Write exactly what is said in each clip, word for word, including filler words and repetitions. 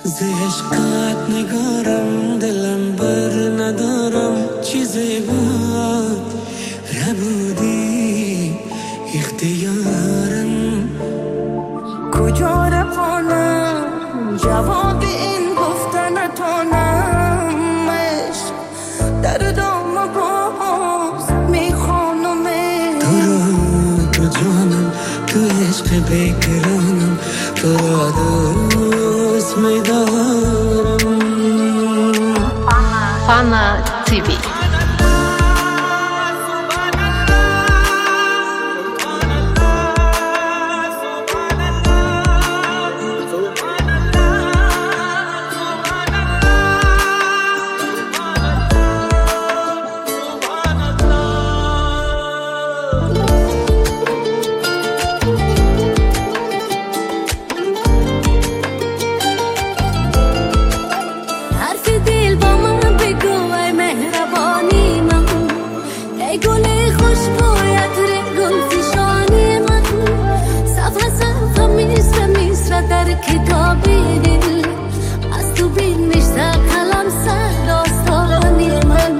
ز عشقت نگارم دلم بر ندارم چیزی بود نبودی اختیارم کجا رفانم جواب این گفتن تانم عشق در دام باز میخوانم تو را تو جانم تو عشق بکرانم تو را دوست میدارم فانا تی وی. کتابی دل از تو بین میشته کلم سر داستانی من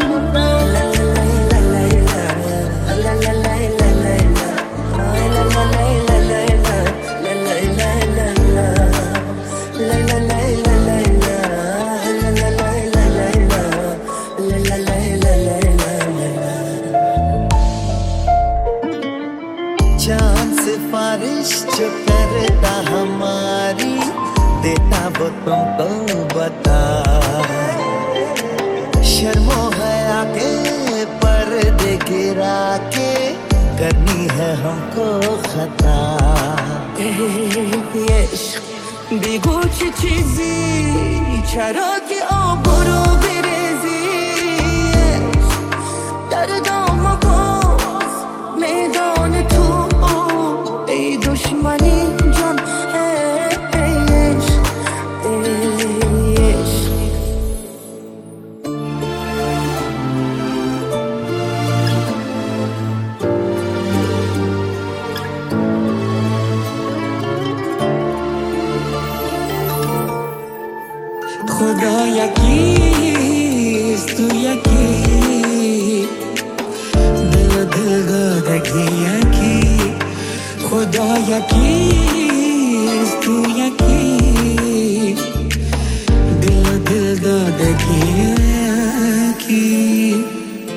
चांद सिफारिश जो करता हमारी देता वो तुमको बता शर्मो हया के पर्दे गिरा के करनी है हमको खता عشق بگو چه چیزی چرا که آبرو بریزی در دام باز میدان تو ای دشمنی جان خدا یکیست تو یکی دل و دل دادگی یکی خدا یکیست تو یکی دل و دل دادگی یکی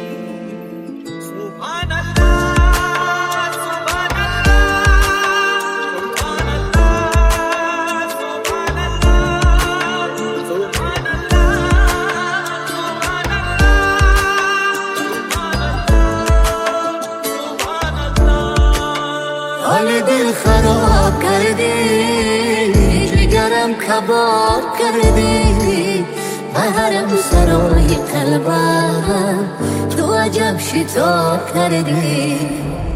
حال دل خراب کردی جگرم کباب کردی بهرم سرای قلبم تو عجب شتاب کردی